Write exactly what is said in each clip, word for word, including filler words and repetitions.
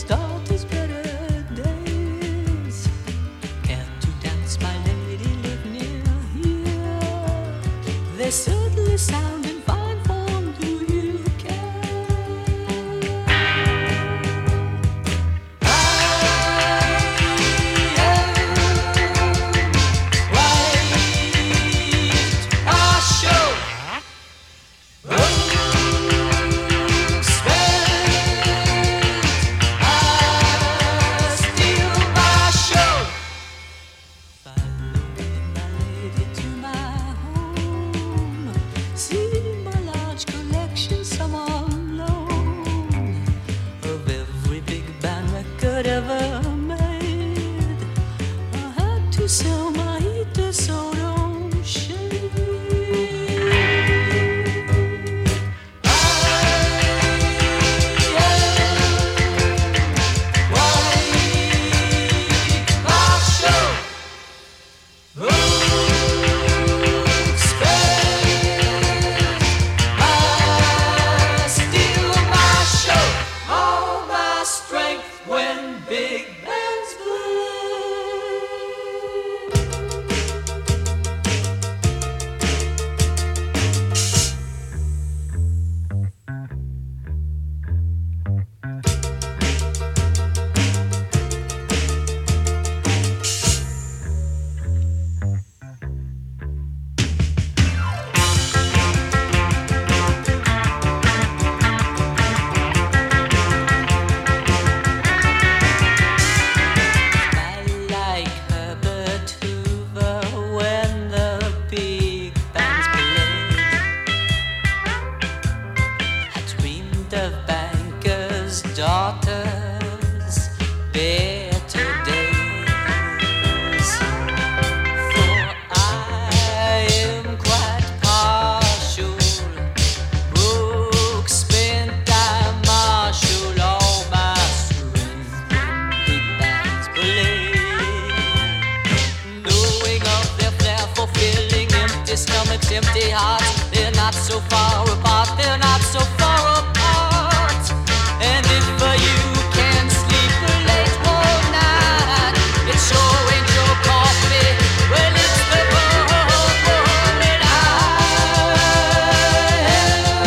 start his better days. Care to dance, my lady, live near here. They certainly sound in fine form. Do you care? I am white, a show. Ever made. I had to sell my heater, so don't shade. I am white, Marshall, Road spent. I steal my show, all my strength when big bands of bankers' daughters, better days. For I am quite partial. Brooks spent, I marshal all my strength when big bands play. Knowing of their flair, fulfilling empty stomachs, empty hearts. They're not so far apart, they're not so far apart. And if uh, you can't sleep late one night, it sure ain't your coffee. Well, it's the boat that I am.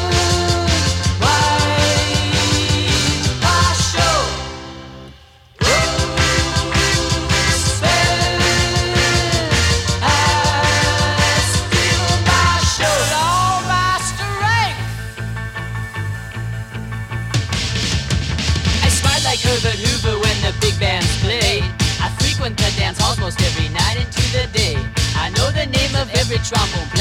White Marshall, Rose spent. I steal my show, all my strength. I smart like Herbert Hoover when the big bands play. I frequent the dance halls most every night into the day. I know the name of every trombone